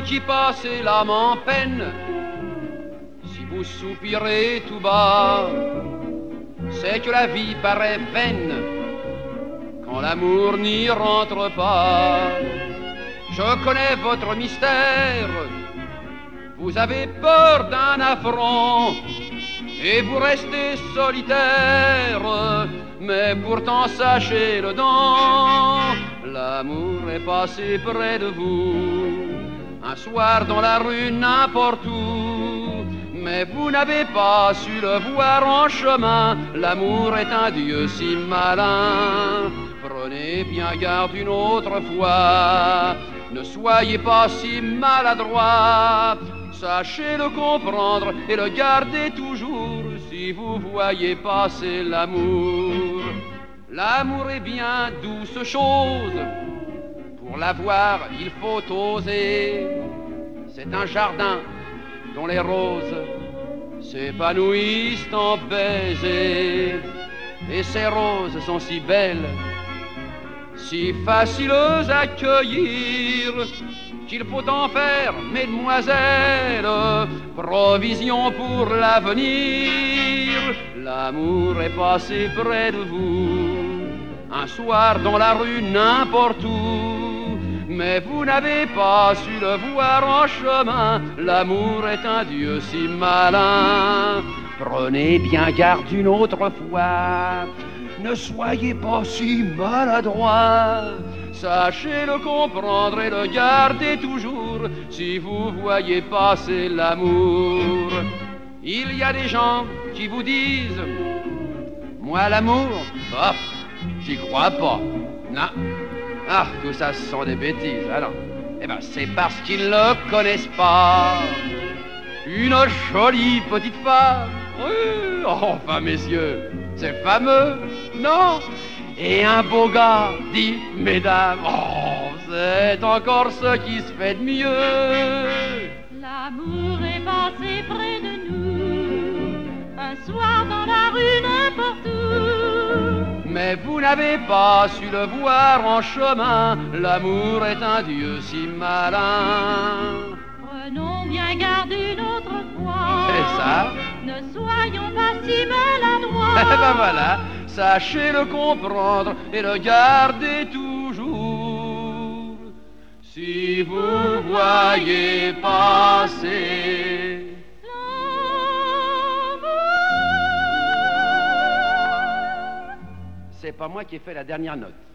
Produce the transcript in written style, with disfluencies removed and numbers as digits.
qui passez l'âme en peine, si vous soupirez tout bas, c'est que la vie paraît vaine quand l'amour n'y rentre pas. Je connais votre mystère, vous avez peur d'un affront et vous restez solitaire, mais pourtant sachez-le donc, l'amour est passé près de vous, un soir dans la rue n'importe où, mais vous n'avez pas su le voir en chemin, l'amour est un dieu si malin. Prenez bien garde une autre fois, ne soyez pas si maladroit, sachez le comprendre et le garder toujours si vous voyez passer l'amour. L'amour est bien douce chose, pour l'avoir il faut oser. C'est un jardin dont les roses s'épanouissent en baisers. Et ces roses sont si belles, si faciles à cueillir, qu'il faut en faire, mesdemoiselles, provision pour l'avenir. L'amour est passé près de vous, un soir dans la rue n'importe où, mais vous n'avez pas su le voir en chemin, l'amour est un dieu si malin. Prenez bien garde une autre fois, ne soyez pas si maladroit, sachez le comprendre et le garder toujours si vous voyez passer l'amour. Il y a des gens qui vous disent, moi l'amour, hop, j'y crois pas. Non. Ah, tout ça ce sont des bêtises. Alors, eh ben c'est parce qu'ils ne le connaissent pas. Une jolie petite femme, oui, enfin messieurs, c'est fameux, non? Et un beau gars, dit mesdames, oh, c'est encore ce qui se fait de mieux. L'amour est passé près de nous, un soir dans la rue n'importe où, mais vous n'avez pas su le voir en chemin, l'amour est un dieu si malin. Prenons bien garde une autre fois, C'est ça. Ne soyons pas si maladroits. Eh ben voilà, sachez le comprendre et le garder toujours. Si vous voyez passer l'amour. C'est pas moi qui ai fait la dernière note.